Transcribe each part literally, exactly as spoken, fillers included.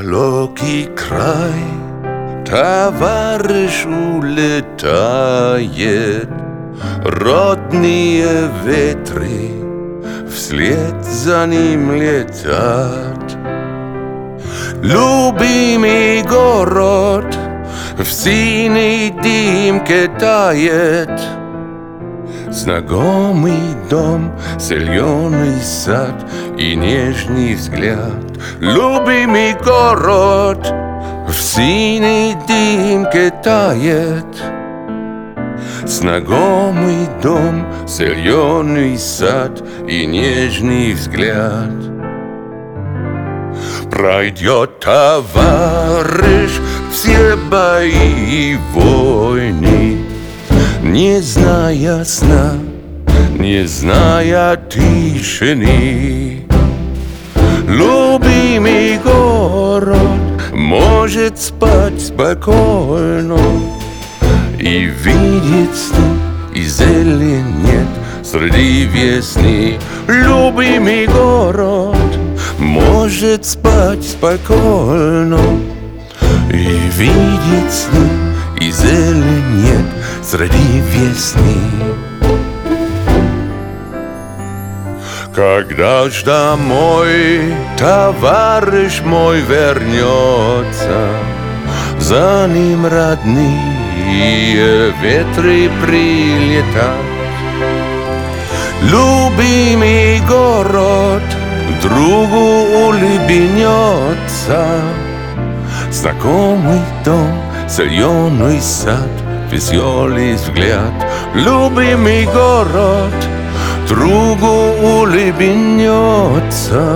далекий край товарищ улетает, родные ветры вслед за ним летят. Любимый город в синей дымке тает, знакомый дом, зеленый сад и нежный взгляд. Любимый город в синей дымке тает, знакомый дом, зеленый сад и нежный взгляд. Пройдет товарищ все бои и войны, не зная сна, не зная тишины. Любимый город может спать спокойно и видеть сны, и зелень нет среди весны. Любимый город может спать спокойно и видеть сны, и зелень нет среди весны. Когда ж домой товарищ мой вернется, за ним родные ветры прилетят. Любимый город другу улыбнется, знакомый дом, зеленый сад, веселый взгляд. Любимый город другу улыбнется,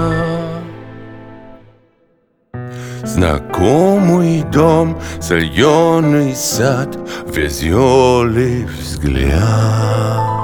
знакомый дом, зеленый сад, веселый взгляд.